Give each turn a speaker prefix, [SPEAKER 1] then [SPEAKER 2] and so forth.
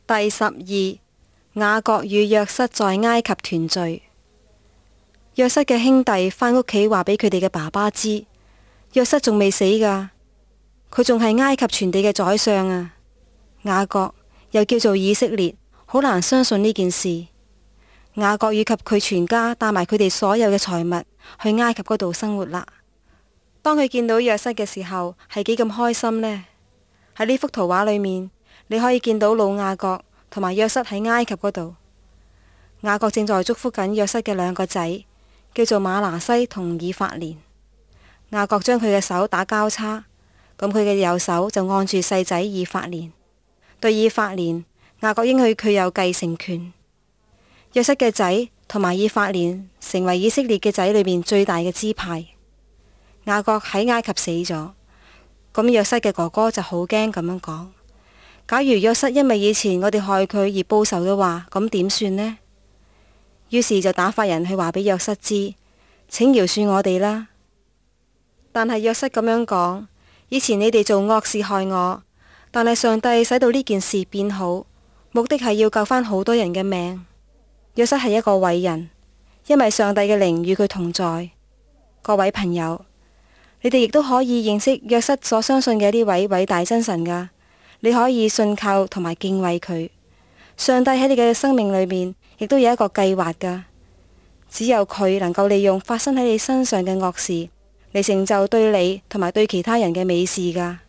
[SPEAKER 1] 第12，雅各與約瑟在埃及團聚。約瑟嘅兄弟返屋企話俾佢哋嘅爸爸知，約瑟仲未死噶，佢仲係埃及全地嘅宰相啊。雅各又叫做以色列，好難相信呢件事。雅各以及佢全家帶埋佢哋所有嘅財物去埃及嗰度生活啦。當佢見到約瑟嘅時候，係幾咁開心呢？喺呢幅圖畫裏面，你可以見到老雅各同埋約瑟喺埃及嗰度。雅各正在祝福緊約瑟嘅兩個仔，叫做馬拿西同以法蓮。雅各將佢嘅手打交叉，咁佢嘅右手就按住細仔以法蓮。對以法蓮，雅各應許佢有繼承權。約瑟嘅仔同埋以法蓮成為以色列嘅仔裏面最大嘅支派。雅各喺埃及死咗，咁約瑟嘅哥哥就好驚咁樣講：假如約瑟因為以前我哋害佢而報仇嘅話，咁點算呢？於是就打發人去話俾約瑟知，請饒恕我哋啦。但係約瑟咁樣講：以前你哋做惡事害我，但係上帝使到呢件事變好，目的係要救返好多人嘅命。約瑟係一個偉人，因為上帝嘅靈與佢同在。各位朋友，你哋亦都可以認識約瑟所相信嘅呢位偉大真神噶。你可以信靠同埋敬畏佢。上帝喺你嘅生命裏面亦都有一個計劃噶，只有佢能夠利用發生喺你身上嘅惡事嚟成就對你同埋對其他人嘅美事噶。